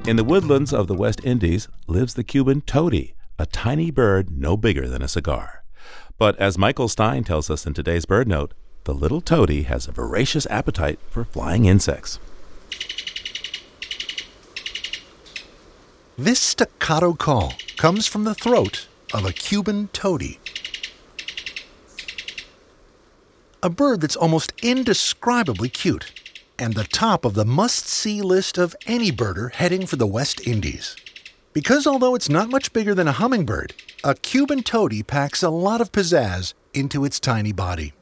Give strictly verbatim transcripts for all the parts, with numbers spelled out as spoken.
In the woodlands of the West Indies lives the Cuban tody, a tiny bird no bigger than a cigar. But as Michael Stein tells us in today's Bird Note, the little tody has a voracious appetite for flying insects. This staccato call comes from the throat of a Cuban tody. A bird that's almost indescribably cute, and the top of the must-see list of any birder heading for the West Indies. Because although it's not much bigger than a hummingbird, a Cuban tody packs a lot of pizzazz into its tiny body.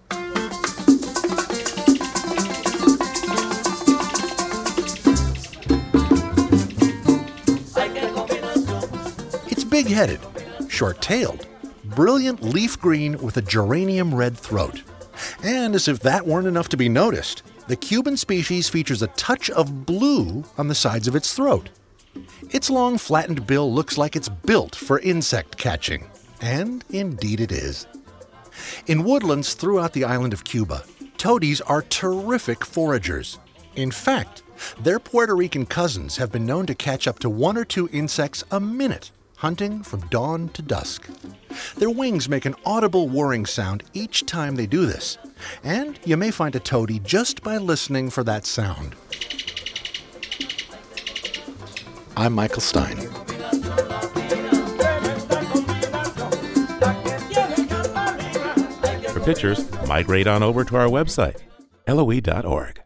It's big-headed, short-tailed, brilliant leaf green with a geranium red throat. And as if that weren't enough to be noticed, the Cuban species features a touch of blue on the sides of its throat. Its long, flattened bill looks like it's built for insect catching. And indeed it is. In woodlands throughout the island of Cuba, todies are terrific foragers. In fact, their Puerto Rican cousins have been known to catch up to one or two insects a minute, hunting from dawn to dusk. Their wings make an audible whirring sound each time they do this, and you may find a tody just by listening for that sound. I'm Michael Stein. For pictures, migrate on over to our website, L O E dot org.